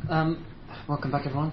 Welcome back, everyone.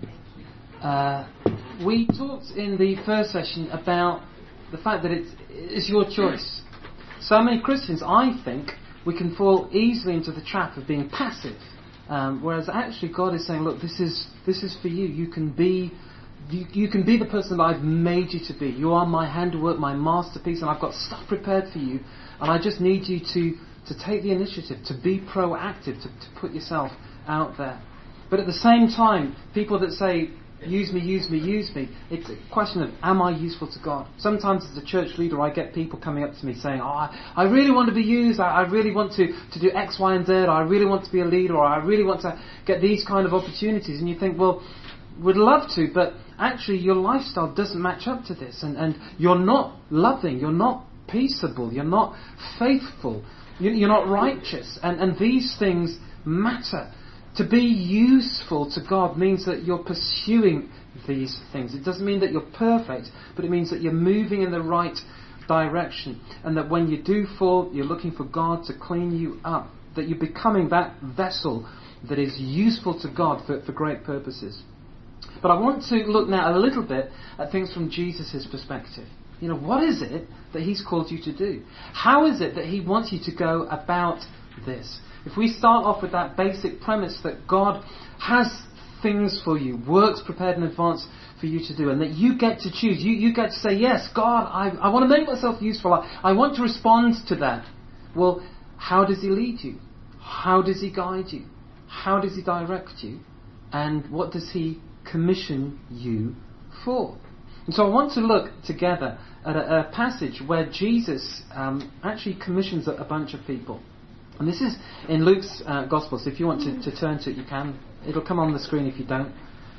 We talked in the first session about the fact that it's your choice. So many Christians, I think, we can fall easily into the trap of being passive, whereas actually God is saying, look, this is for you. You can be the person that I've made you to be. You are my handiwork, my masterpiece, and I've got stuff prepared for you. And I just need you to take the initiative, to be proactive, to put yourself out there. But at the same time, people that say, use me, use me, use me, it's a question of, am I useful to God? Sometimes as a church leader, I get people coming up to me saying, I really want to be used, I really want to do X, Y, and Z, I really want to be a leader, or I really want to get these kind of opportunities. And you think, well, we'd love to, but actually your lifestyle doesn't match up to this, and you're not loving, you're not peaceable, you're not faithful, you're not righteous, and these things matter. To be useful to God means that you're pursuing these things. It doesn't mean that you're perfect, but it means that you're moving in the right direction, and that when you do fall, you're looking for God to clean you up, that you're becoming that vessel that is useful to God for great purposes. But I want to look now a little bit at things from Jesus' perspective. What is it that He's called you to do? How is it that He wants you to go about this? If we start off with that basic premise that God has things for you, works prepared in advance for you to do, and that you get to choose, you get to say, yes, God, I want to make myself useful, I want to respond to that. Well, how does He lead you? How does He guide you? How does He direct you? And what does He commission you for? And so I want to look together at a passage where Jesus actually commissions a bunch of people. And this is in Luke's Gospel, so if you want to turn to it, you can. It'll come on the screen if you don't.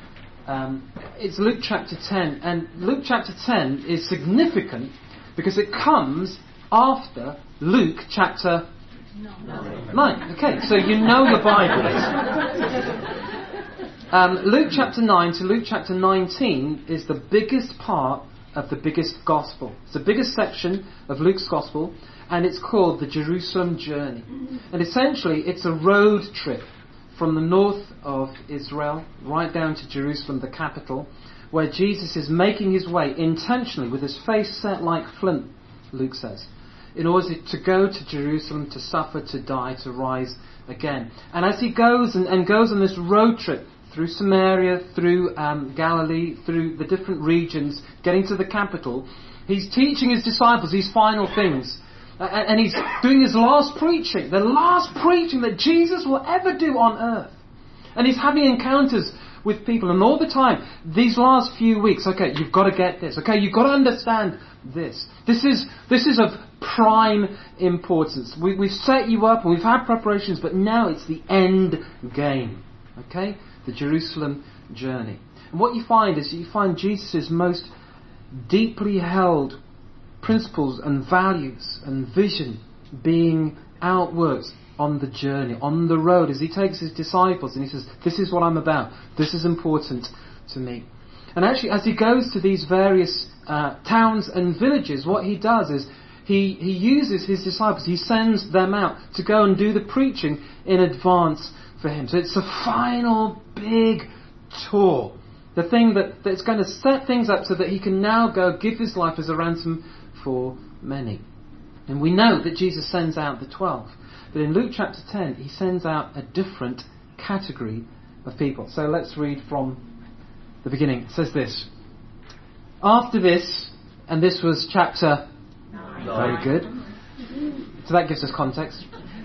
It's Luke chapter 10, and Luke chapter 10 is significant because it comes after Luke chapter 9. Okay, so you know your Bibles. Luke chapter 9 to Luke chapter 19 is the biggest part of the biggest Gospel. It's the biggest section of Luke's Gospel, and it's called the Jerusalem Journey. And essentially, it's a road trip from the north of Israel right down to Jerusalem, the capital, where Jesus is making his way intentionally with his face set like flint, Luke says, in order to go to Jerusalem, to suffer, to die, to rise again. And as he goes and goes on this road trip through Samaria, through Galilee, through the different regions, getting to the capital, he's teaching his disciples these final things. And he's doing his last preaching, the last preaching that Jesus will ever do on earth. And he's having encounters with people. And all the time, these last few weeks, okay, you've got to get this. Okay, you've got to understand this. This is of prime importance. We've set you up and we've had preparations, but now it's the end game. Okay? The Jerusalem journey. And what you find is Jesus' most deeply held principles and values and vision being outworked on the journey, on the road, as he takes his disciples and he says, this is what I'm about, this is important to me. And actually, as he goes to these various towns and villages, what he does is he uses his disciples, he sends them out to go and do the preaching in advance for him. So it's a final big tour, the thing that's going to set things up so that he can now go give his life as a ransom for many. And we know that Jesus sends out the 12. But in Luke chapter 10, he sends out a different category of people. So let's read from the beginning. It says this. After this, and this was chapter 9. Very good. So that gives us context.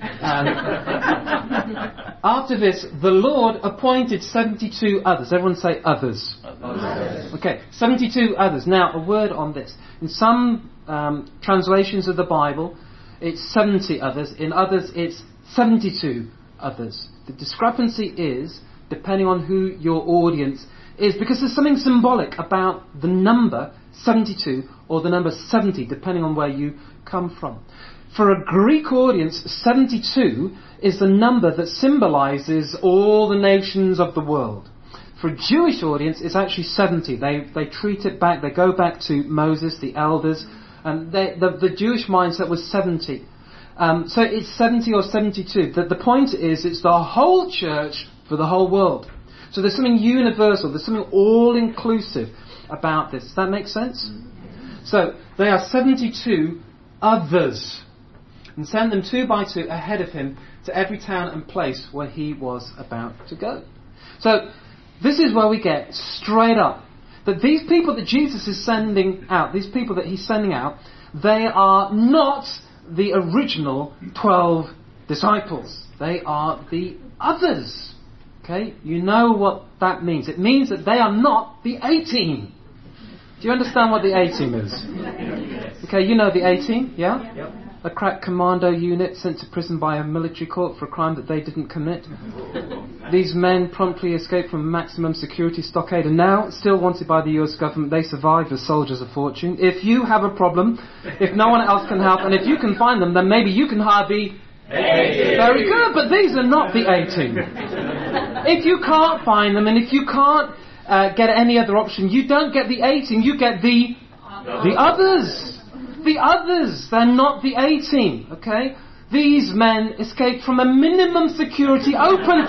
After this, the Lord appointed 72 others. Everyone say others. Others. Okay, 72 others. Now, a word on this. In some translations of the Bible, it's 70 others. In others, it's 72 others. The discrepancy is, depending on who your audience is, because there's something symbolic about the number 72 or the number 70, depending on where you come from. For a Greek audience, 72 is the number that symbolizes all the nations of the world. For a Jewish audience, it's actually 70. They treat it back, they go back to Moses, the elders, and the Jewish mindset was 70. So it's 70 or 72. The point is, it's the whole church for the whole world. So there's something universal, there's something all-inclusive about this. Does that make sense? So they are 72 others, and sent them 2 by 2 ahead of him to every town and place where he was about to go. So this is where we get straight up that these people that Jesus is sending out, these people that he's sending out, they are not the original 12 disciples. They are the others. Okay? You know what that means. It means that they are not the 18. Do you understand what the 18 is? Okay, you know the 18, yeah? Yep. A crack commando unit sent to prison by a military court for a crime that they didn't commit. These men promptly escaped from a maximum security stockade and now, still wanted by the US government, they survive as soldiers of fortune. If you have a problem, if no one else can help, and if you can find them, then maybe you can hire the 18. Very good, but these are not the 18. If you can't find them, and if you can't get any other option, you don't get the 18, you get the others. The others, they're not the 18, okay? These men escaped from a minimum security open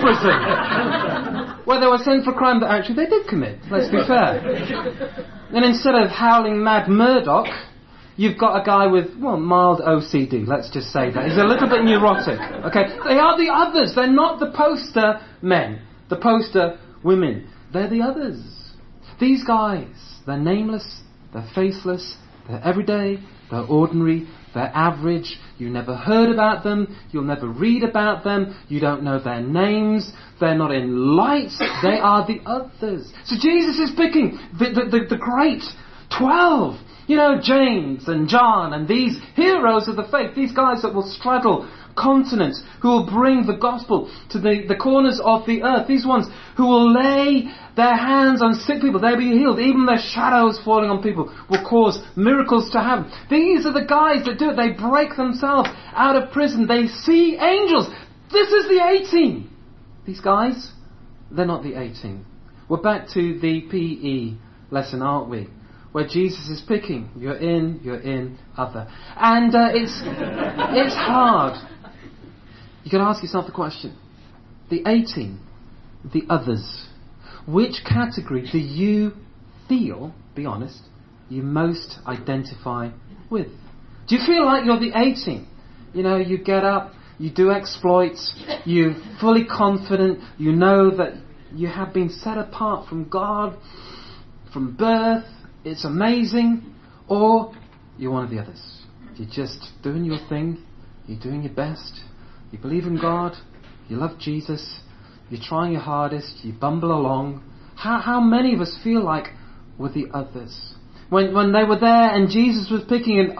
prison where they were sent for a crime that actually they did commit, let's be fair. And instead of howling mad Murdoch, you've got a guy with, mild OCD, let's just say that. He's a little bit neurotic, okay? They are the others, they're not the poster men, the poster women. They're the others. These guys, they're nameless, they're faceless, they're everyday, they're ordinary, they're average, you never heard about them, you'll never read about them, you don't know their names, they're not in lights, they are the others. So Jesus is picking the great 12, James and John and these heroes of the faith, these guys that will straddle continents, who will bring the gospel to the corners of the earth, these ones who will lay their hands on sick people, they'll be healed, even their shadows falling on people will cause miracles to happen. These are the guys that do it, they break themselves out of prison, they see angels. This is the 18. These guys, they're not the 18. We're back to the PE lesson, aren't we? Where Jesus is picking, you're in, other. And it's hard. You can ask yourself the question, the 18, the others, which category do you feel, be honest, you most identify with? Do you feel like you're the 18? You get up, you do exploits, you're fully confident, you know that you have been set apart from God, from birth, it's amazing, or you're one of the others. You're just doing your thing, you're doing your best, you believe in God, you love Jesus, you're trying your hardest, you bumble along. How many of us feel like we're the others? When they were there and Jesus was picking and,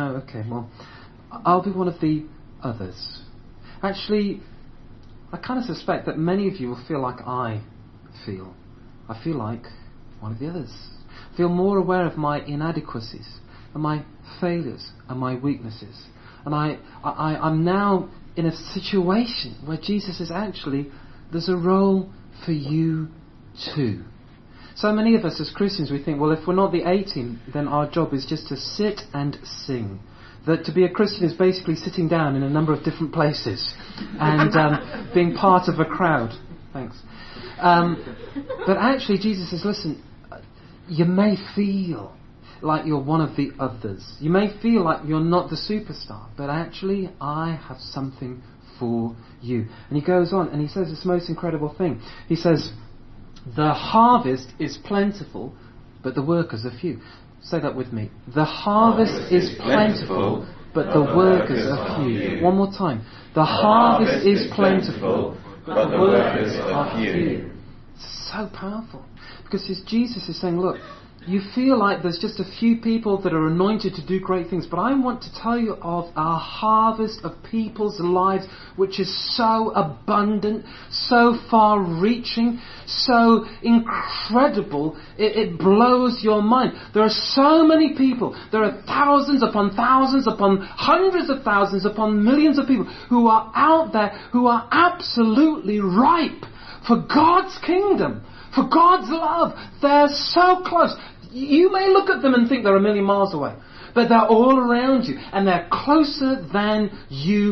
I'll be one of the others. Actually, I kind of suspect that many of you will feel like I feel. I feel like one of the others. I feel more aware of my inadequacies and my failures and my weaknesses. And I'm now in a situation where Jesus is actually, there's a role for you too. So many of us as Christians, we think, well, if we're not the 18, then our job is just to sit and sing. That to be a Christian is basically sitting down in a number of different places and being part of a crowd. Thanks. But actually Jesus says, listen, you may feel like you're one of the others. You may feel like you're not the superstar, but actually I have something for you. And he goes on and he says this most incredible thing. He says, the harvest is plentiful, but the workers are few. Say that with me. The harvest is plentiful, but the workers are few. One more time. The harvest is plentiful, but the workers are few. So powerful. Because Jesus is saying, look, you feel like there's just a few people that are anointed to do great things, but I want to tell you of a harvest of people's lives which is so abundant, so far-reaching, so incredible, it blows your mind. There are so many people, there are thousands upon hundreds of thousands upon millions of people who are out there who are absolutely ripe for God's kingdom, for God's love. They're so close. You may look at them and think they're a million miles away, but they're all around you, and they're closer than you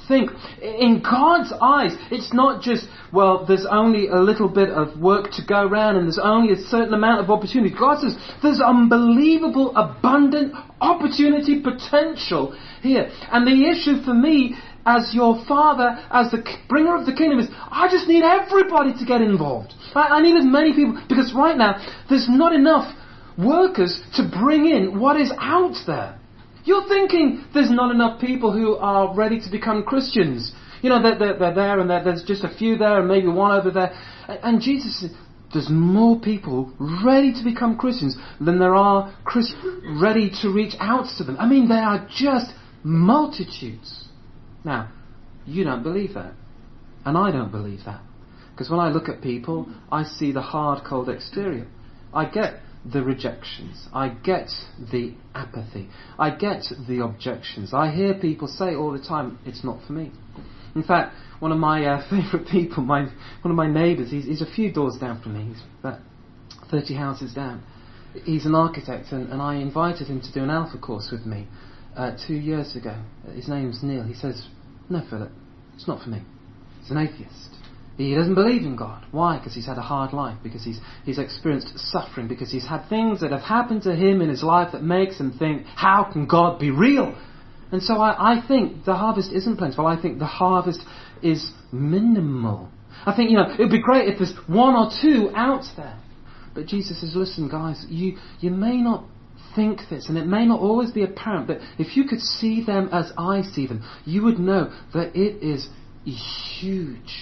think. In God's eyes, it's not just, well, there's only a little bit of work to go around and there's only a certain amount of opportunity. God says there's unbelievable, abundant opportunity potential here. And the issue for me, as your father, as the bringer of the kingdom, is I just need everybody to get involved. I need as many people, because right now there's not enough workers to bring in what is out there. You're thinking there's not enough people who are ready to become Christians. You know, they're there and there's just a few there and maybe one over there. And Jesus says there's more people ready to become Christians than there are Christians ready to reach out to them. I mean, there are just multitudes. Now, you don't believe that. And I don't believe that. Because when I look at people, I see the hard, cold exterior. I get the rejections. I get the apathy. I get the objections. I hear people say all the time, it's not for me. In fact, one of my favourite people, one of my neighbours, he's a few doors down from me. He's about 30 houses down. He's an architect, and I invited him to do an Alpha course with me 2 years ago. His name's Neil. He says, no, Philip, it's not for me. He's an atheist. He doesn't believe in God. Why? Because he's had a hard life. Because he's experienced suffering. Because he's had things that have happened to him in his life that makes him think, how can God be real? And so I think the harvest isn't plentiful. I think the harvest is minimal. I think, it would be great if there's one or two out there. But Jesus says, listen, guys, you may not think this, and it may not always be apparent, but if you could see them as I see them, you would know that it is a huge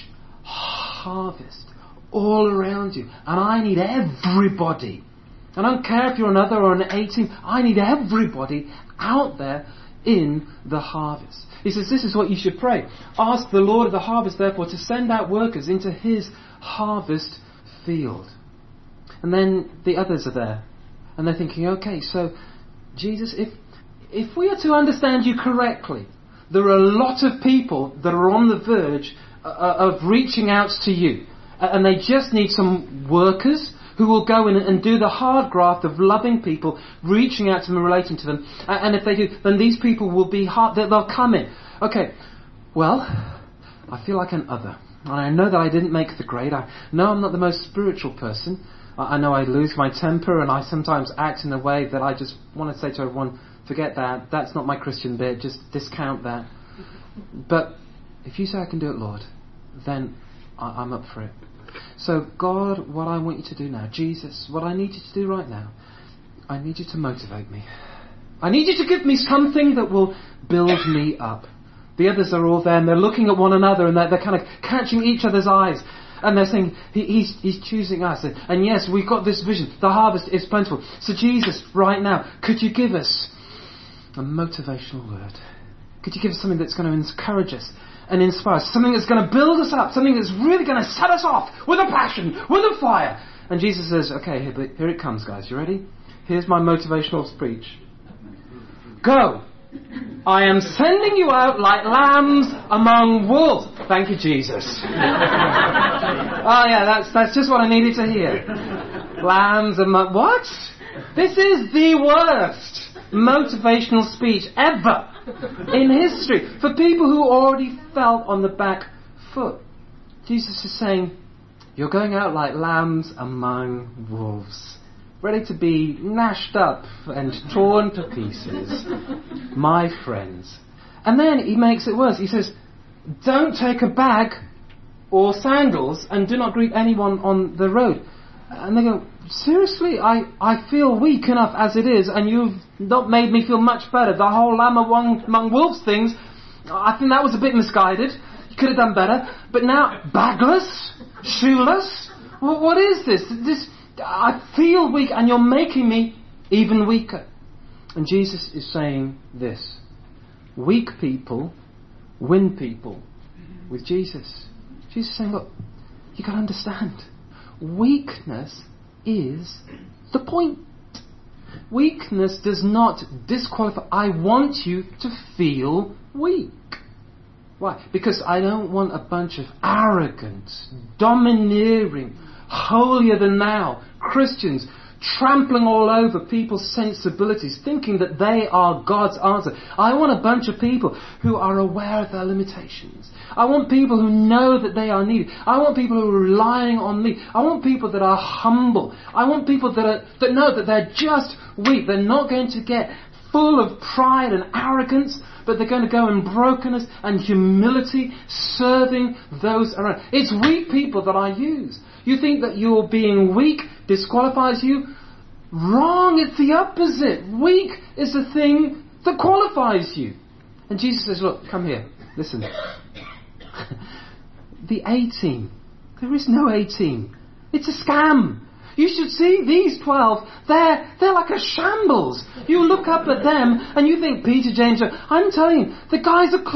harvest all around you. And I need everybody. I don't care if you're another or an 18. I need everybody out there in the harvest. He says this is what you should pray. Ask the Lord of the harvest, therefore, to send out workers into his harvest field. And then the others are there. And they're thinking, okay, so Jesus, if we are to understand you correctly, there are a lot of people that are on the verge of reaching out to you. And they just need some workers who will go in and do the hard graft of loving people, reaching out to them and relating to them. And if they do, then these people will be hard, they'll come in. Okay, well, I feel like an other. And I know that I didn't make the grade. I know I'm not the most spiritual person. I know I lose my temper and I sometimes act in a way that I just want to say to everyone, forget that, that's not my Christian bit, just discount that. But if you say I can do it, Lord, then I'm up for it. So God, what I want you to do now, Jesus, what I need you to do right now, I need you to motivate me. I need you to give me something that will build me up. The others are all there and they're looking at one another and they're kind of catching each other's eyes. And they're saying, he's choosing us. And yes, we've got this vision. The harvest is plentiful. So Jesus, right now, could you give us a motivational word? Could you give us something that's going to encourage us and inspire us? Something that's going to build us up. Something that's really going to set us off with a passion, with a fire. And Jesus says, okay, here it comes, guys. You ready? Here's my motivational speech. Go. I am sending you out like lambs among wolves. Thank you, Jesus. Oh yeah, that's just what I needed to hear. Lambs among... What? This is the worst motivational speech ever in history for people who already felt on the back foot. Jesus is saying, you're going out like lambs among wolves, ready to be gnashed up and torn to pieces, my friends. And then he makes it worse. He says, don't take a bag or sandals and do not greet anyone on the road. And they go, seriously, I feel weak enough as it is, and you've not made me feel much better. The whole lamb among wolves things, I think that was a bit misguided. You could have done better. But now, bagless, shoeless, what is this? I feel weak, and you're making me even weaker. And Jesus is saying this: weak people win people with Jesus. Jesus is saying, look, you got to understand, weakness is the point. Weakness does not disqualify. I want you to feel weak. Why? Because I don't want a bunch of arrogant, domineering, holier than thou Christians trampling all over people's sensibilities, thinking that they are God's answer. I want a bunch of people who are aware of their limitations. I want people who know that they are needed. I want people who are relying on me. I want people that are humble. I want people that know that they're just weak. They're not going to get full of pride and arrogance, but they're going to go in brokenness and humility, serving those around. It's weak people that I use. You think that your being weak disqualifies you? Wrong, it's the opposite. Weak is the thing that qualifies you. And Jesus says, look, come here, listen. The A-team. There is no A-team. It's a scam. You should see these 12. They're like a shambles. You look up at them and you think, Peter, James, I'm telling you, the guys are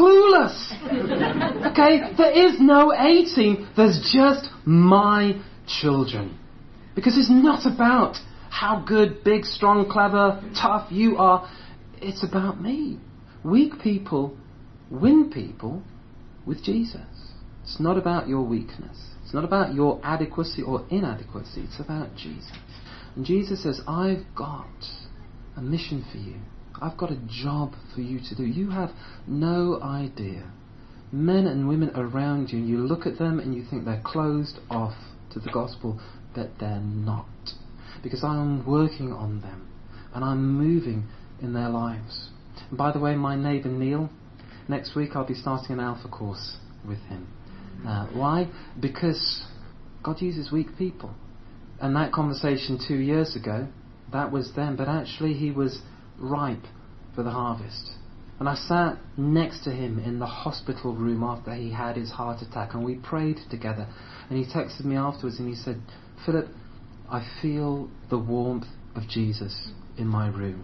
clueless. Okay? There is no A-team. There's just my children. Because it's not about how good, big, strong, clever, tough you are. It's about me. Weak people win people with Jesus. It's not about your weakness. It's not about your adequacy or inadequacy. It's about Jesus. And Jesus says, I've got a mission for you. I've got a job for you to do. You have no idea. Men and women around you, you look at them and you think they're closed off to the gospel, but they're not. Because I am working on them and I'm moving in their lives. And by the way, my neighbour Neil, next week I'll be starting an Alpha course with him. Why? Because God uses weak people. And that conversation 2 years ago, that was then. But actually he was ripe for the harvest. And I sat next to him in the hospital room after he had his heart attack. And we prayed together. And he texted me afterwards and he said, Philip, I feel the warmth of Jesus in my room.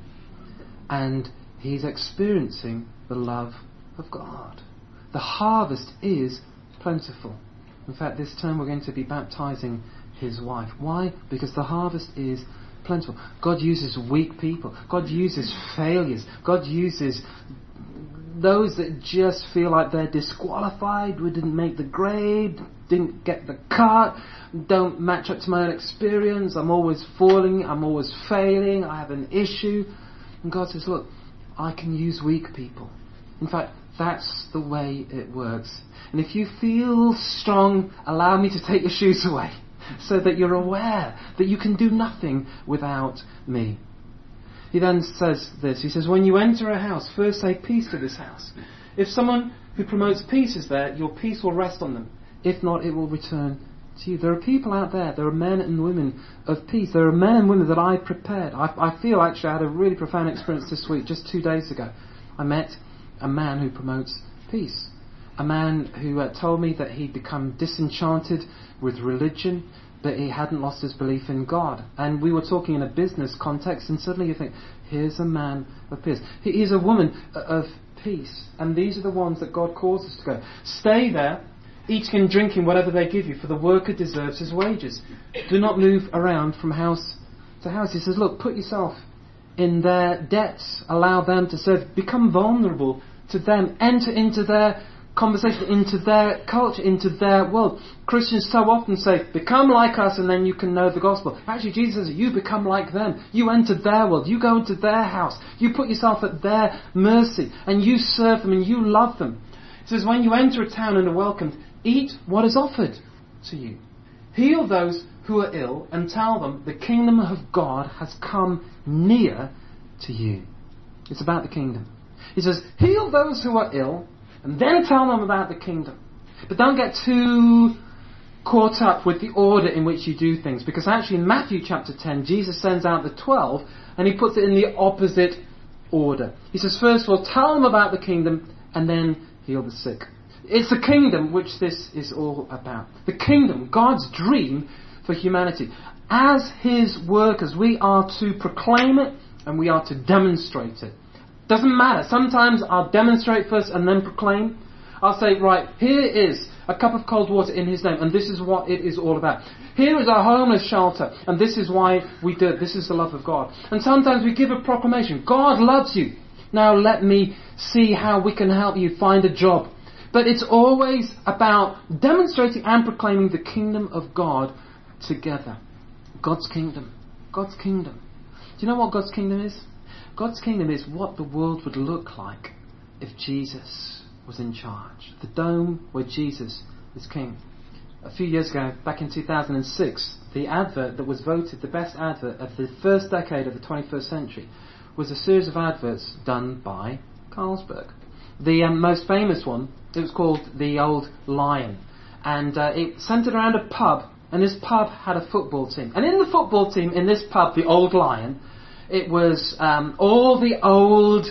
And he's experiencing the love of God. The harvest is plentiful. In fact, this term we're going to be baptizing his wife. Why? Because the harvest is plentiful. God uses weak people. God uses failures. God uses those that just feel like they're disqualified. We didn't make the grade, didn't get the cut, don't match up to my own experience. I'm always falling, I'm always failing, I have an issue. And God says, look, I can use weak people. In fact, that's the way it works. And if you feel strong, allow me to take your shoes away so that you're aware that you can do nothing without me. He then says this. He says, when you enter a house, first say peace to this house. If someone who promotes peace is there, your peace will rest on them. If not, it will return to you. There are people out there. There are men and women of peace. There are men and women that I prepared. I feel actually I had a really profound experience this week, just 2 days ago. I met a man who promotes peace. A man who told me that he'd become disenchanted with religion, but he hadn't lost his belief in God. And we were talking in a business context, and suddenly you think, here's a man of peace. He's a woman of peace. And these are the ones that God calls us to go. Stay there, eating and drinking whatever they give you, for the worker deserves his wages. Do not move around from house to house. He says, look, put yourself in their debts. Allow them to serve. Become vulnerable to them. Enter into their conversation, into their culture, into their world. Christians so often say, become like us and then you can know the gospel. Actually, Jesus says, you become like them. You enter their world. You go into their house. You put yourself at their mercy and you serve them and you love them. He says, when you enter a town and are welcomed, eat what is offered to you. Heal those who are ill and tell them the kingdom of God has come near to you. It's about the kingdom. He says, heal those who are ill and then tell them about the kingdom. But don't get too caught up with the order in which you do things. Because actually in Matthew chapter 10, Jesus sends out the 12 and he puts it in the opposite order. He says, first of all, tell them about the kingdom and then heal the sick. It's the kingdom which this is all about. The kingdom, God's dream for humanity. As his workers, we are to proclaim it and we are to demonstrate it. Doesn't matter. Sometimes I'll demonstrate first and then proclaim. I'll say, right, here is a cup of cold water in his name, and this is what it is all about. Here is our homeless shelter, and this is why we do it. This is the love of God. And sometimes we give a proclamation. God loves you. Now let me see how we can help you find a job. But it's always about demonstrating and proclaiming the kingdom of God together. God's kingdom. God's kingdom. Do you know what God's kingdom is? God's kingdom is what the world would look like if Jesus was in charge. The dome where Jesus is king. A few years ago, back in 2006, the advert that was voted the best advert of the first decade of the 21st century was a series of adverts done by Carlsberg. The most famous one, it was called The Old Lion. And it centred around a pub, and this pub had a football team. And in the football team, in this pub, The Old Lion, it was all the old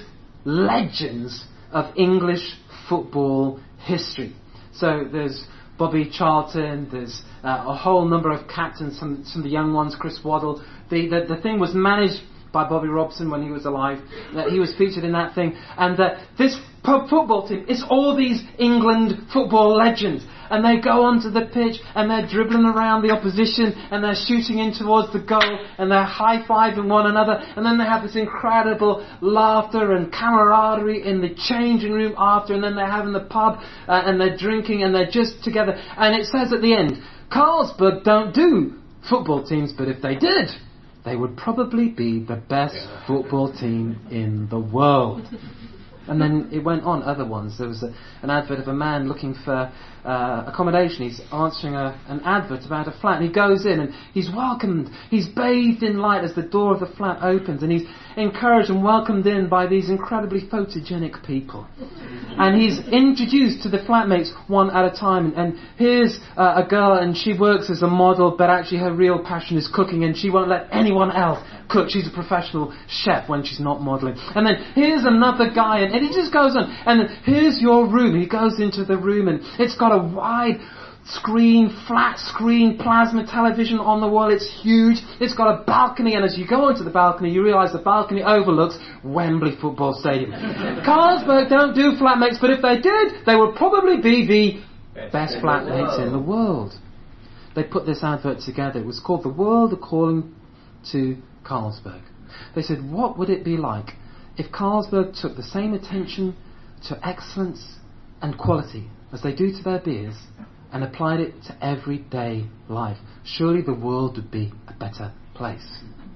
legends of English football history. So there's Bobby Charlton, there's a whole number of captains, some of the young ones, Chris Waddle. The thing was managed by Bobby Robson when he was alive. He was featured in that thing. And this pub football team is all these England football legends. And they go onto the pitch and they're dribbling around the opposition and they're shooting in towards the goal and they're high-fiving one another, and then they have this incredible laughter and camaraderie in the changing room after, and then they're having the pub and they're drinking and they're just together. And it says at the end, Carlsberg don't do football teams, but if they did, they would probably be the best football team in the world. And then it went on, other ones. There was an advert of a man looking for accommodation. He's answering an advert about a flat. And he goes in and he's welcomed. He's bathed in light as the door of the flat opens. And he's encouraged and welcomed in by these incredibly photogenic people. And he's introduced to the flatmates one at a time. And here's a girl, and she works as a model, but actually her real passion is cooking, and she won't let anyone else cook. She's a professional chef when she's not modelling. And then here's another guy, and he just goes on. And then here's your room. He goes into the room, and it's got a wide screen, flat screen, plasma television on the wall. It's huge. It's got a balcony, and as you go onto the balcony, you realise the balcony overlooks Wembley Football Stadium. Carlsberg don't do flatmates, but if they did, they would probably be the best flatmates in the world. They put this advert together. It was called The World According to Carlsberg. They said, what would it be like if Carlsberg took the same attention to excellence and quality as they do to their beers and applied it to everyday life? Surely the world would be a better place.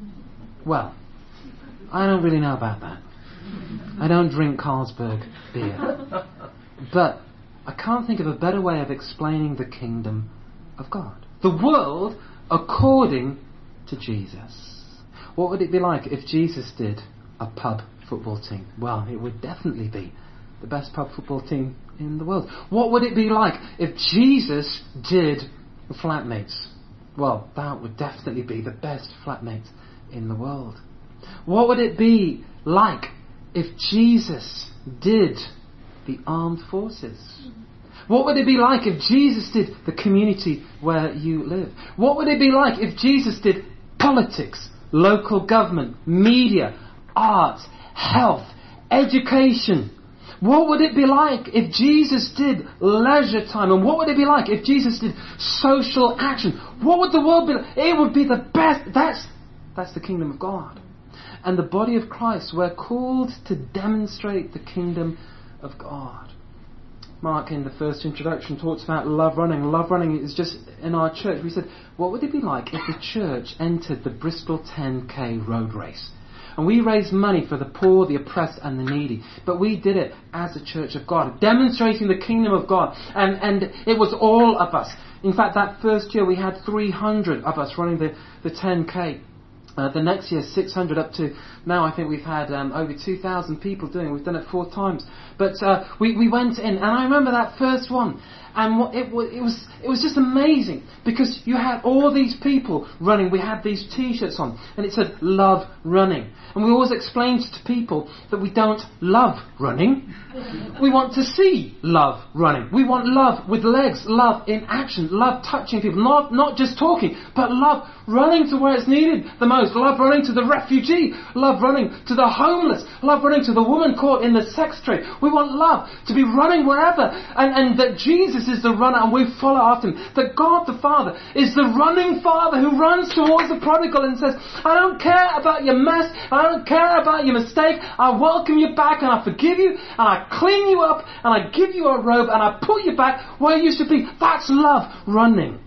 Well, I don't really know about that. I don't drink Carlsberg beer. But I can't think of a better way of explaining the kingdom of God. The world according to Jesus. What would it be like if Jesus did a pub football team? Well, it would definitely be the best pub football team in the world. What would it be like if Jesus did flatmates? Well, that would definitely be the best flatmates in the world. What would it be like if Jesus did the armed forces? What would it be like if Jesus did the community where you live? What would it be like if Jesus did politics, local government, media, arts, health, education? What would it be like if Jesus did leisure time? And what would it be like if Jesus did social action? What would the world be like? It would be the best. That's the kingdom of God. And the body of Christ, we're called to demonstrate the kingdom of God. Mark, in the first introduction, talks about love running. Love running is just in our church. We said, what would it be like if the church entered the Bristol 10K road race? And we raised money for the poor, the oppressed and the needy. But we did it as a church of God, demonstrating the kingdom of God. And it was all of us. In fact, that first year we had 300 of us running the 10K. The next year, 600 up to now. I think we've had over 2,000 people doing it. We've done it 4 times. But we went in, and I remember that first one. And it was just amazing, because you had all these people running. We had these T-shirts on, and it said "Love Running." And we always explained to people that we don't love running. We want to see love running. We want love with legs, love in action, love touching people, not just talking, but love running to where it's needed the most. Love running to the refugee, love running to the homeless, love running to the woman caught in the sex trade. We want love to be running wherever, and that Jesus is the runner and we follow after him. That God the Father is the running Father who runs towards the prodigal and says, I don't care about your mess, I don't care about your mistake, I welcome you back and I forgive you and I clean you up and I give you a robe and I put you back where you should be. That's love running.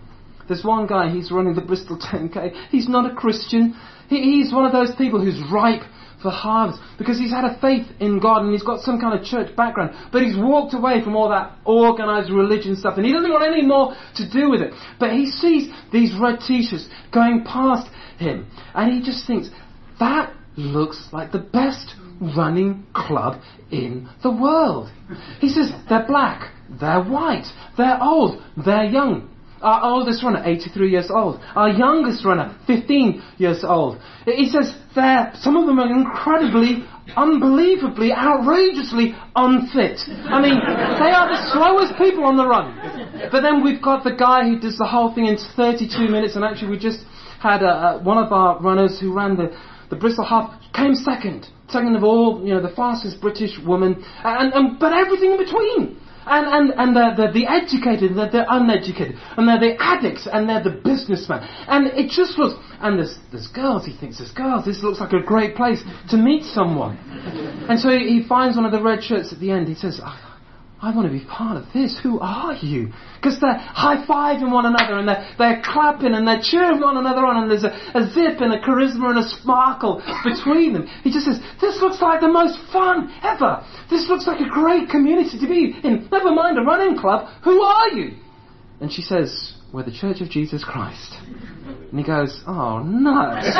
There's one guy, he's running the Bristol 10K. He's not a Christian. He's one of those people who's ripe for harvest because he's had a faith in God and he's got some kind of church background. But he's walked away from all that organised religion stuff and he doesn't want any more to do with it. But he sees these red t-shirts going past him and he just thinks, that looks like the best running club in the world. He says, they're black, they're white, they're old, they're young. Our oldest runner, 83 years old. Our youngest runner, 15 years old. He says some of them are incredibly, unbelievably, outrageously unfit. I mean, they are the slowest people on the run. But then we've got the guy who does the whole thing in 32 minutes. And actually we just had one of our runners who ran the Bristol Half, came second of all, the fastest British woman. But everything in between. And they're the educated, they're the uneducated, and they're the addicts, and they're the businessmen. And it just looks, and there's girls, he thinks there's girls, this looks like a great place to meet someone. And so he finds one of the red shirts at the end, he says, I want to be part of this, who are you? Because they're high-fiving one another, and they're clapping, and they're cheering one another on, and there's a zip, and a charisma, and a sparkle between them. He just says, this looks like the most fun ever. This looks like a great community to be in. Never mind a running club, who are you? And she says, we're the Church of Jesus Christ. And he goes, oh, nuts.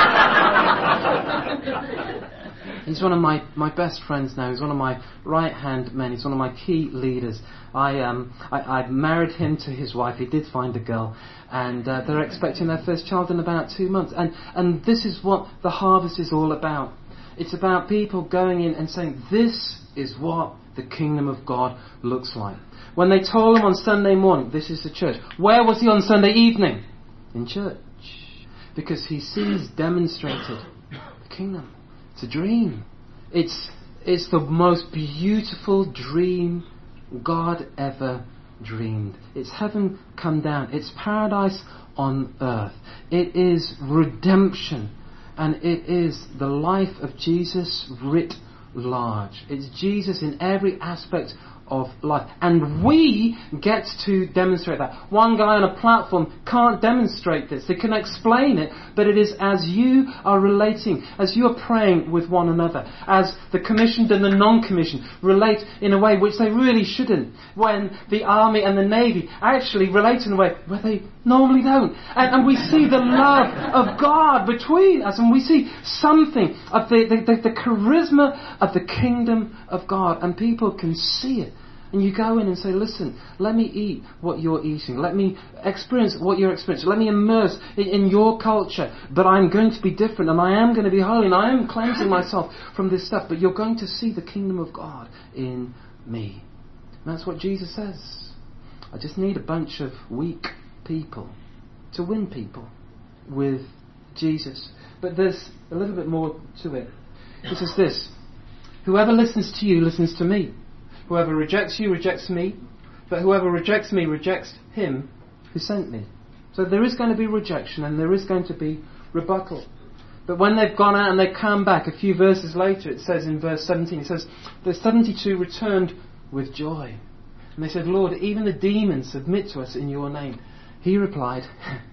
He's one of my best friends now. He's one of my right-hand men. He's one of my key leaders. I married him to his wife. He did find a girl. And they're expecting their first child in about 2 months. And this is what the harvest is all about. It's about people going in and saying, this is what the kingdom of God looks like. When they told him on Sunday morning, this is the church. Where was he on Sunday evening? In church. Because he sees demonstrated the kingdom. It's a dream. It's the most beautiful dream God ever dreamed. It's heaven come down. It's paradise on earth. It is redemption. And it is the life of Jesus writ large. It's Jesus in every aspect of life. And we get to demonstrate that. One guy on a platform can't demonstrate this. They can explain it, but it is as you are relating, as you are praying with one another, as the commissioned and the non-commissioned relate in a way which they really shouldn't, when the army and the navy actually relate in a way where they normally don't. And we see the love of God between us, and we see something of the charisma of the kingdom of God, and people can see it. And you go in and say, listen, let me eat what you're eating. Let me experience what you're experiencing. Let me immerse in your culture. But I'm going to be different, and I am going to be holy, and I am cleansing myself from this stuff. But you're going to see the kingdom of God in me. And that's what Jesus says. I just need a bunch of weak people to win people with Jesus. But there's a little bit more to it. It says this: whoever listens to you listens to me. Whoever rejects you rejects me, but whoever rejects me rejects him who sent me. So there is going to be rejection and there is going to be rebuttal. But when they've gone out and they come back, a few verses later, it says in verse 17, it says, the 72 returned with joy. And they said, Lord, even the demons submit to us in your name. He replied,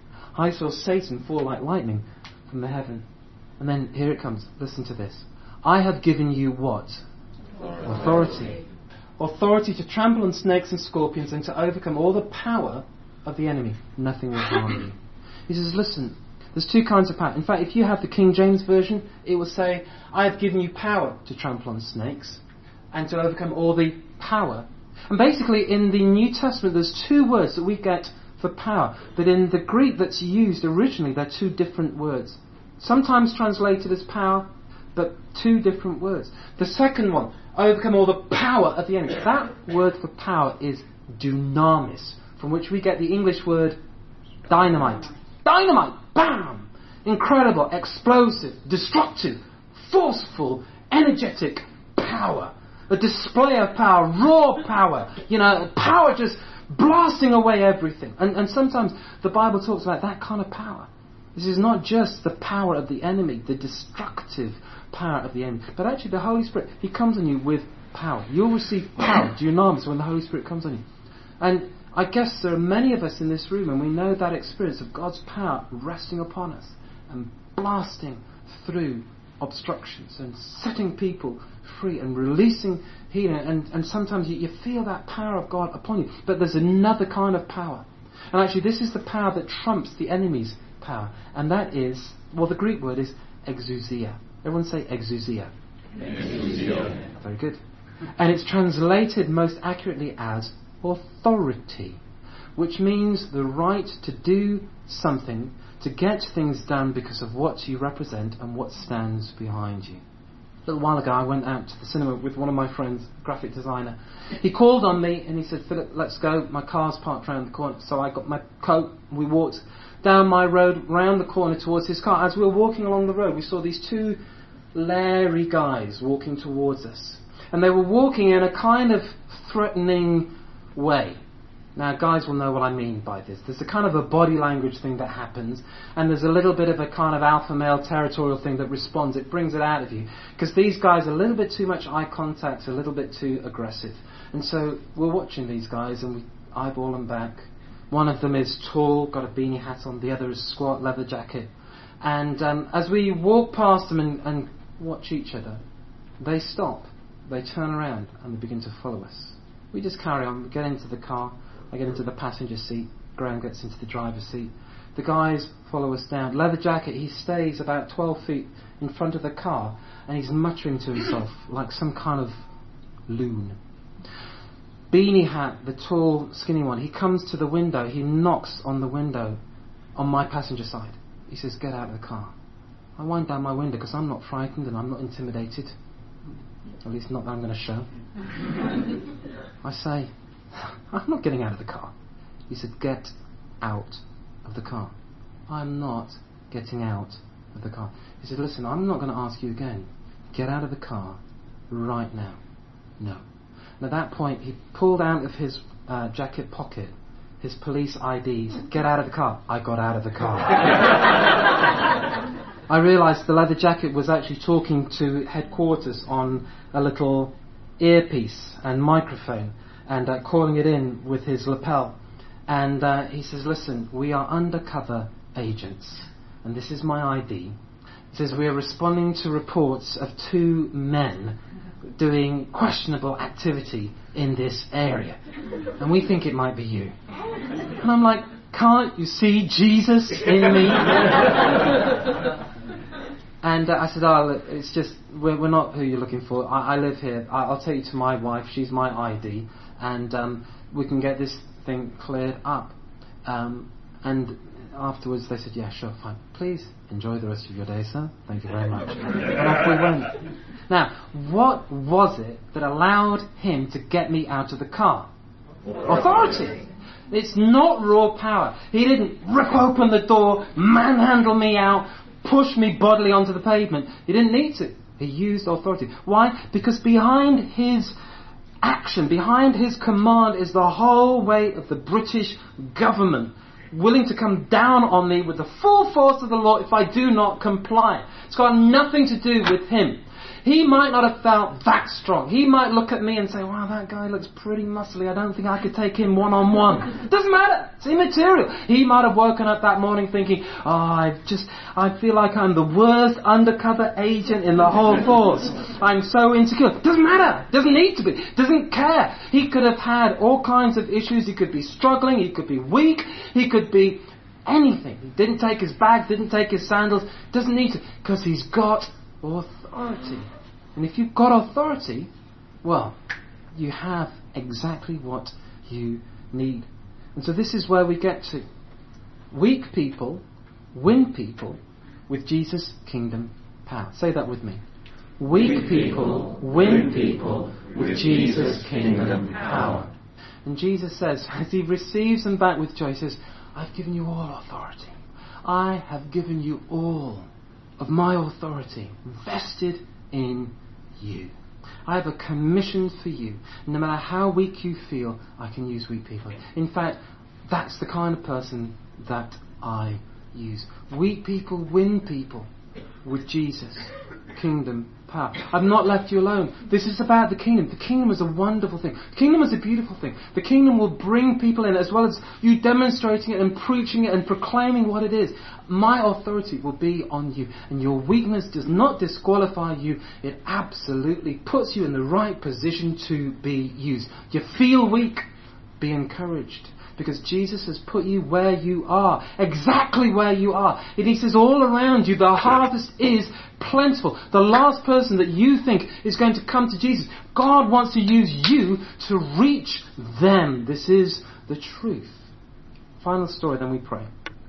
I saw Satan fall like lightning from the heaven. And then here it comes. Listen to this. I have given you what? Authority. Authority to trample on snakes and scorpions and to overcome all the power of the enemy. Nothing will harm you. He says, listen, there's two kinds of power. In fact, if you have the King James Version, it will say, I have given you power to trample on snakes and to overcome all the power. And basically, in the New Testament, there's two words that we get for power. But in the Greek that's used originally, they're two different words. Sometimes translated as power, but two different words. The second one, overcome all the power of the enemy. That word for power is dunamis, from which we get the English word dynamite. Dynamite! Bam! Incredible, explosive, destructive, forceful, energetic power. A display of power, raw power. Power just blasting away everything. And sometimes the Bible talks about that kind of power. This is not just the power of the enemy, the destructive power of the enemy, but actually the Holy Spirit, He comes on you with power. You'll receive power, dunamis, when the Holy Spirit comes on you. I guess there are many of us in this room, and we know that experience of God's power resting upon us and blasting through obstructions and setting people free and releasing healing. And sometimes you feel that power of God upon you. But there's another kind of power. And actually this is the power that trumps the enemy's power. And that is, well, the Greek word is exousia. Everyone say exousia. Exousia. Very good. And it's translated most accurately as authority, which means the right to do something, to get things done because of what you represent and what stands behind you. A little while ago I went out to the cinema with one of my friends, a graphic designer. He called on me and he said, "Philip, let's go. My car's parked around the corner." So I got my coat and we walked down my road, round the corner towards his car. As we were walking along the road, we saw these two leery guys walking towards us. And they were walking in a kind of threatening way. Now, guys will know what I mean by this. There's a kind of a body language thing that happens, and there's a little bit of a kind of alpha male territorial thing that responds. It brings it out of you. Because these guys are a little bit too much eye contact, a little bit too aggressive. And so we're watching these guys, and we eyeball them back. One of them is tall, got a beanie hat on. The other is squat, leather jacket. And as we walk past them and watch each other, they stop. They turn around and they begin to follow us. We just carry on. We get into the car. I get into the passenger seat. Graham gets into the driver's seat. The guys follow us down. Leather jacket, he stays about 12 feet in front of the car and he's muttering to himself like some kind of loon. Beanie hat, the tall, skinny one, he comes to the window. He knocks on the window on my passenger side. He says, "Get out of the car." I wind down my window because I'm not frightened and I'm not intimidated. At least not that I'm going to show. I say, "I'm not getting out of the car." He said, "Get out of the car." I'm not getting out of the car. He said, "Listen, I'm not going to ask you again. Get out of the car right now." No. And at that point, he pulled out of his jacket pocket his police ID. He said, "Get out of the car." I got out of the car. I realised the leather jacket was actually talking to headquarters on a little earpiece and microphone and calling it in with his lapel. And he says, "Listen, we are undercover agents and this is my ID." He says, "We are responding to reports of two men doing questionable activity in this area and we think it might be you." And I'm like, "Can't you see Jesus in me?" And I said, "Oh, it's just, we're not who you're looking for. I live here. I'll take you to my wife. She's my ID. And we can get this thing cleared up." And afterwards they said, "Yeah, sure, fine. Please enjoy the rest of your day, sir. Thank you very much." And off we went. Now, what was it that allowed him to get me out of the car? Authority. It's not raw power. He didn't rip open the door, manhandle me out, push me bodily onto the pavement. He didn't need to. He used authority. Why? Because behind his action, behind his command is the whole weight of the British government, willing to come down on me with the full force of the law if I do not comply. It's got nothing to do with him. He might not have felt that strong. He might look at me and say, "Wow, that guy looks pretty muscly. I don't think I could take him one-on-one." Doesn't matter. It's immaterial. He might have woken up that morning thinking, I feel like I'm the worst undercover agent in the whole force. I'm so insecure." Doesn't matter. Doesn't need to be. Doesn't care. He could have had all kinds of issues. He could be struggling. He could be weak. He could be anything. He didn't take his bag, didn't take his sandals. Doesn't need to, because he's got authority. And if you've got authority, well, you have exactly what you need. And so this is where we get to. Weak people win people with Jesus' kingdom power. Say that with me. Weak people win people with Jesus' kingdom power. And Jesus says, as he receives them back with joy, he says, "I've given you all authority. I have given you all of my authority vested in you. I have a commission for you. No matter how weak you feel, I can use weak people." In fact, that's the kind of person that I use. Weak people win people with Jesus. Kingdom power. I've not left you alone. This is about the kingdom. The kingdom is a wonderful thing. The kingdom is a beautiful thing. The kingdom will bring people in, as well as you demonstrating it and preaching it and proclaiming what it is. My authority will be on you, and your weakness does not disqualify you. It absolutely puts you in the right position to be used. You feel weak, be encouraged. Because Jesus has put you where you are, exactly where you are. And He says all around you, the harvest is plentiful. The last person that you think is going to come to Jesus, God wants to use you to reach them. This is the truth. Final story, then we pray.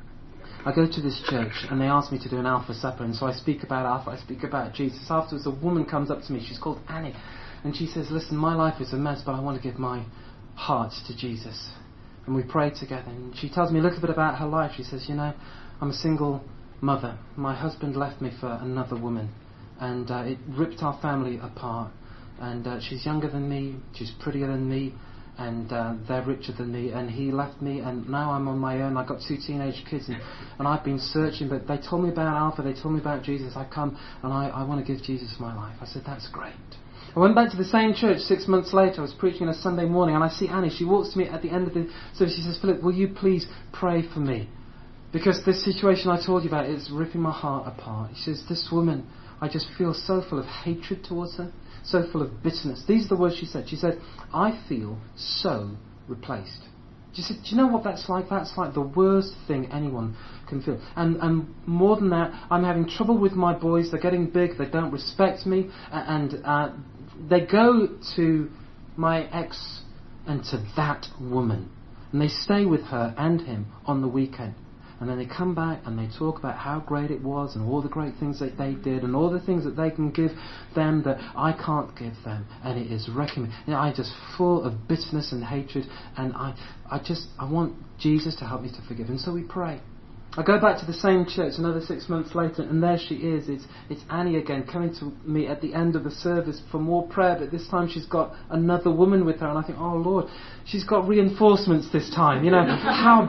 I go to this church and they ask me to do an Alpha Supper, and so I speak about Alpha, I speak about Jesus. Afterwards a woman comes up to me, she's called Annie, and she says, listen, my life is a mess, but I want to give my heart to Jesus. And we pray together, and she tells me a little bit about her life. She says, I'm a single mother. My husband left me for another woman, and it ripped our family apart. And she's younger than me, she's prettier than me, and they're richer than me, and he left me, and now I'm on my own. I've got 2 teenage kids, and I've been searching, but they told me about Alpha, they told me about Jesus. I come, and I want to give Jesus my life. I said, that's great. I went back to the same church 6 months later. I was preaching on a Sunday morning, and I see Annie. She walks to me at the end of the service. She says, Philip, will you please pray for me? Because this situation I told you about is ripping my heart apart. She says, this woman, I just feel so full of hatred towards her, so full of bitterness. These are the words she said. She said, I feel so replaced. She said, do you know what that's like? That's like the worst thing anyone can feel. And more than that, I'm having trouble with my boys. They're getting big. They don't respect me. And they go to my ex and to that woman. And they stay with her and him on the weekend. And then they come back and they talk about how great it was and all the great things that they did and all the things that they can give them that I can't give them. And it is wrecking me. I'm just full of bitterness and hatred, and I want Jesus to help me to forgive. And so we pray. I go back to the same church another 6 months later, and there she is. It's Annie again, coming to me at the end of the service for more prayer, but this time she's got another woman with her, and I think, oh Lord, she's got reinforcements this time. How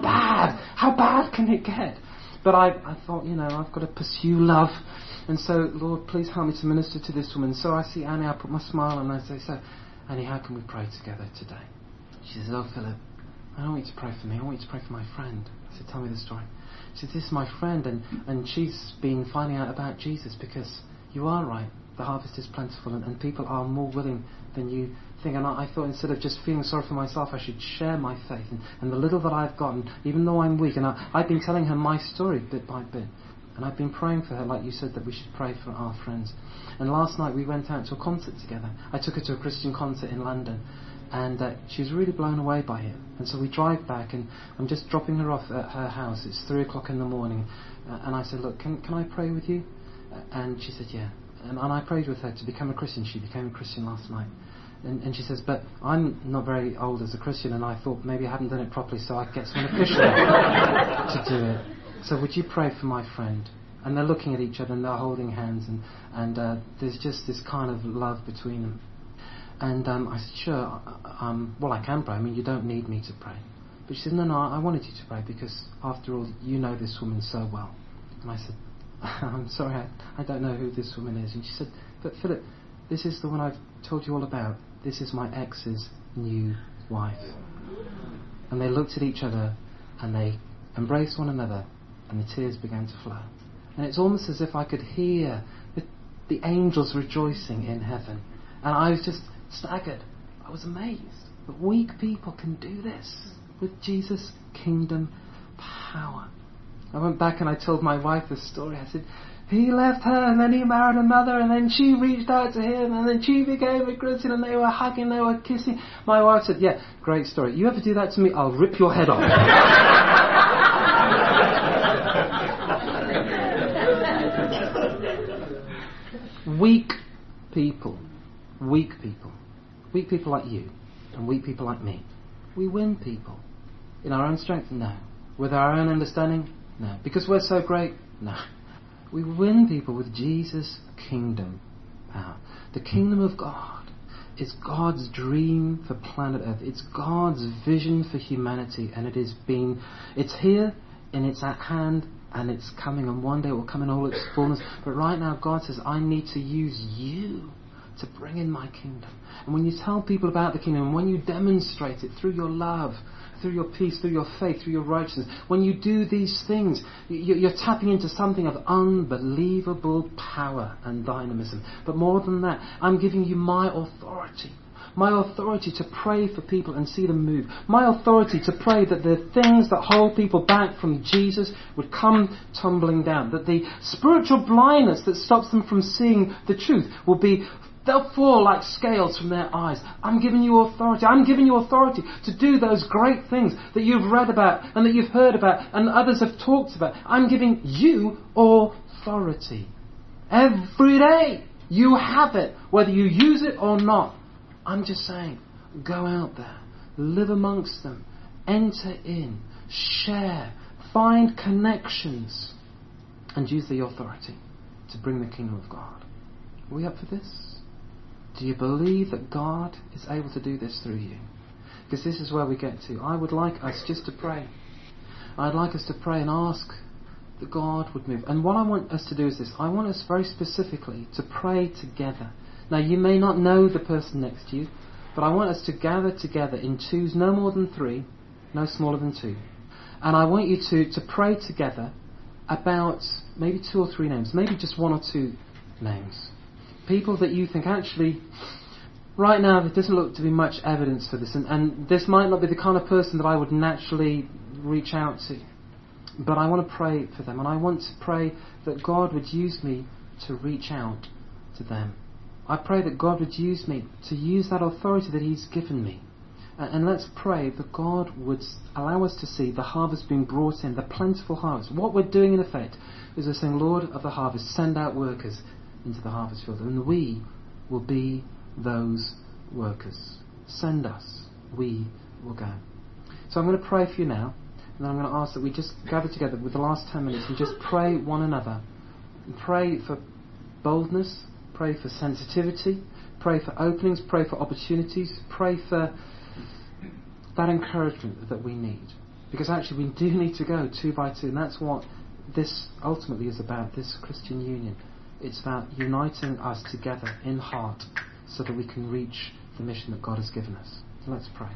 bad can it get? But I thought, I've got to pursue love, and so, Lord, please help me to minister to this woman. So I see Annie, I put my smile on, and I say, so, Annie, how can we pray together today? She says, oh Philip, I don't want you to pray for me, I want you to pray for my friend. I said, tell me the story. She said, this is my friend, and she's been finding out about Jesus, because you are right, the harvest is plentiful, and people are more willing than you think. And I thought, instead of just feeling sorry for myself, I should share my faith and the little that I've gotten, even though I'm weak. And I've been telling her my story bit by bit, and I've been praying for her, like you said that we should pray for our friends. And last night we went out to a concert together. I took her to a Christian concert in London, and she was really blown away by it. And so we drive back, and I'm just dropping her off at her house. It's 3 o'clock in the morning, and I said, look, can I pray with you? And she said, yeah. And I prayed with her to become a Christian. She became a Christian last night. And she says, but I'm not very old as a Christian, and I thought maybe I haven't done it properly, so I'd get someone official to do it. So would you pray for my friend? And they're looking at each other, and they're holding hands, and there's just this kind of love between them. And I said, sure, well, I can pray. I mean, you don't need me to pray. But she said, no, I wanted you to pray, because after all, you know this woman so well. And I said, I'm sorry, I don't know who this woman is. And she said, but Philip, this is the one I've told you all about. This is my ex's new wife. And they looked at each other, and they embraced one another, and the tears began to flow. And it's almost as if I could hear the angels rejoicing in heaven. And I was just staggered. I was amazed that weak people can do this with Jesus' kingdom power. I went back and I told my wife this story. I said, he left her, and then he married another, and then she reached out to him, and then she became a Christian, and they were hugging, they were kissing. My wife said, yeah, great story. You ever do that to me, I'll rip your head off. Weak people like you, and weak people like me, we win people. In our own strength? No. With our own understanding? No. Because we're so great? No. We win people with Jesus' kingdom power. The kingdom of God is God's dream for planet Earth. It's God's vision for humanity, and it's here and it's at hand and it's coming, and one day it will come in all its fullness. But right now God says, I need to use you to bring in my kingdom. And when you tell people about the kingdom, and when you demonstrate it through your love, through your peace, through your faith, through your righteousness, when you do these things, you're tapping into something of unbelievable power and dynamism. But more than that, I'm giving you my authority. My authority to pray for people and see them move. My authority to pray that the things that hold people back from Jesus would come tumbling down. That the spiritual blindness that stops them from seeing the truth will be, they'll fall like scales from their eyes. I'm giving you authority. I'm giving you authority to do those great things that you've read about and that you've heard about and others have talked about. I'm giving you authority. Every day you have it, whether you use it or not. I'm just saying, go out there, live amongst them, enter in, share, find connections, and use the authority to bring the kingdom of God. Are we up for this? Do you believe that God is able to do this through you? Because this is where we get to. I would like us just to pray. I'd like us to pray and ask that God would move. And what I want us to do is this. I want us very specifically to pray together. Now, you may not know the person next to you, but I want us to gather together in twos, no more than 3, no smaller than 2. And I want you to pray together about maybe 2 or 3 names, maybe just 1 or 2 names. People that you think, actually, right now there doesn't look to be much evidence for this, and this might not be the kind of person that I would naturally reach out to. But I want to pray for them, and I want to pray that God would use me to reach out to them. I pray that God would use me to use that authority that He's given me. And let's pray that God would allow us to see the harvest being brought in, the plentiful harvest. What we're doing in effect is we're saying, Lord of the harvest, send out workers into the harvest field. And we will be those workers. Send us. We will go. So I'm going to pray for you now. And then I'm going to ask that we just gather together with the last 10 minutes and just pray one another. And pray for boldness. Pray for sensitivity, pray for openings, pray for opportunities, pray for that encouragement that we need. Because actually we do need to go 2 by 2, and that's what this ultimately is about, this Christian union. It's about uniting us together in heart so that we can reach the mission that God has given us. So let's pray.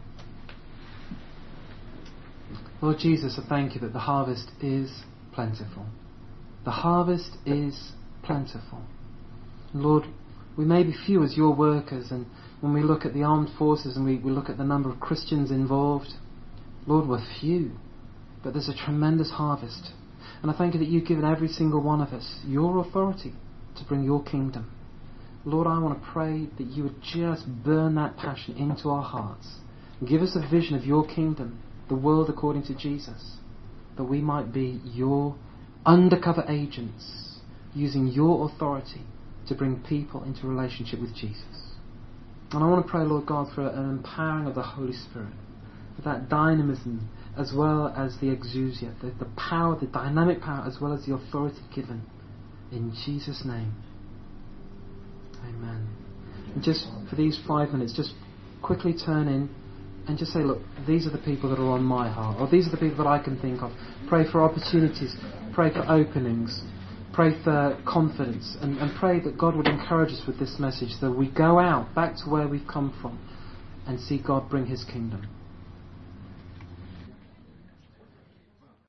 Lord Jesus, I thank you that the harvest is plentiful. The harvest is plentiful. Lord, we may be few as your workers, and when we look at the armed forces and we look at the number of Christians involved, Lord, we're few, but there's a tremendous harvest. And I thank you that you've given every single one of us your authority to bring your kingdom. Lord, I want to pray that you would just burn that passion into our hearts. Give us a vision of your kingdom, the world according to Jesus, that we might be your undercover agents, using your authority to bring people into relationship with Jesus. And I want to pray, Lord God, for an empowering of the Holy Spirit, for that dynamism as well as the exousia, the power, the dynamic power as well as the authority given. In Jesus' name. Amen. And just for these 5 minutes, just quickly turn in and just say, look, these are the people that are on my heart, or these are the people that I can think of. Pray for opportunities, pray for openings, pray for confidence, and pray that God would encourage us with this message, that we go out back to where we've come from and see God bring His kingdom.